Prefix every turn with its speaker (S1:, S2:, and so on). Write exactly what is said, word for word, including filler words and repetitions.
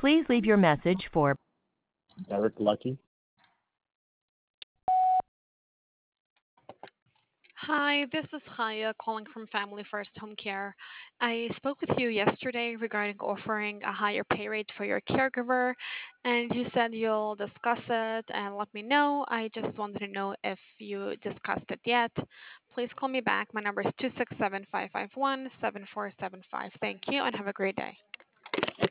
S1: Please leave your message for
S2: Eric Lucky.
S3: Hi, this is Haya calling from Family First Home Care. I spoke with you yesterday regarding offering a higher pay rate for your caregiver, and you said you'll discuss it and let me know. I just wanted to know if you discussed it yet. Please call me back. My number is two six seven, five five one, seven four seven five. Thank you and have a great day.